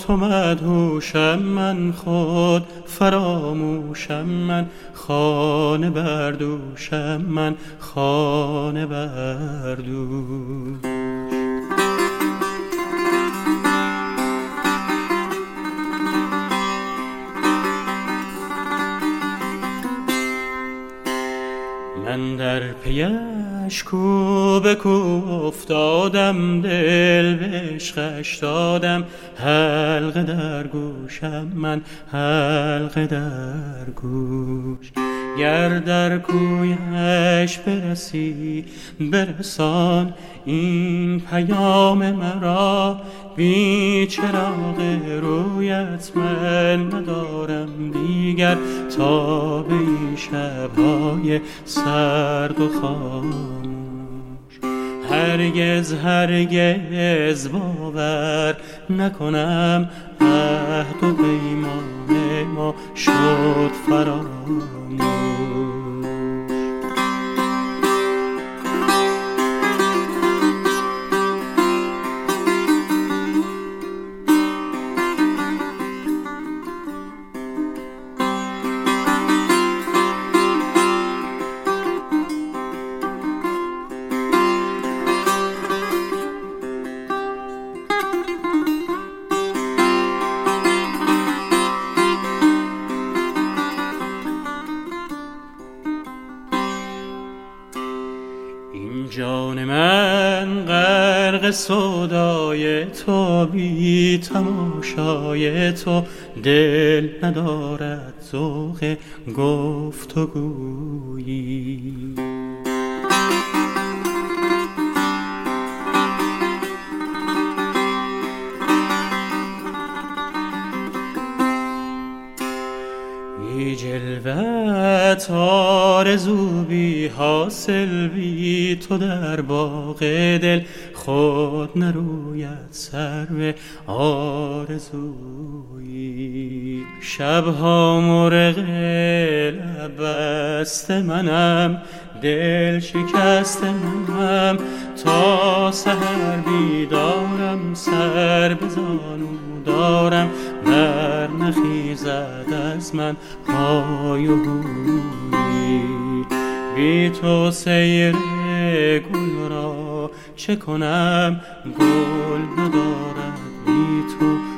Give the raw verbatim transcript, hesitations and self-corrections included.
تو مدهوشم من، خود فراموشم من، خانه بردوشم من، خانه بردوش. من در پیش کو به کو افتادم، دل به عشقش دادم، حلقه در گوشم من، حلقه در گوش. گر در کویش برسی برسان این پیام مرا، بی چراغ رویت من ندارم دیگر تا به این شب‌های سرد و خاموش. هرگز هرگز باور نکنم عهد و پیمان ما شد فراموش. این جان من غرق سودای تو، بی تماشای تو دل ندارد ذوق گفتگویی. بی جلوت آرزو بی حاصل، بی تو در باغ دل خود نروید سرو آرزویی. شبها مرغ لب بسته منم، دل شکسته منم، تا سحر بیدارم، سر به زانو دارم، بر نخیزد از من های و هویی. بی تو سیر گل را چه کنم، گل ندارد بی تو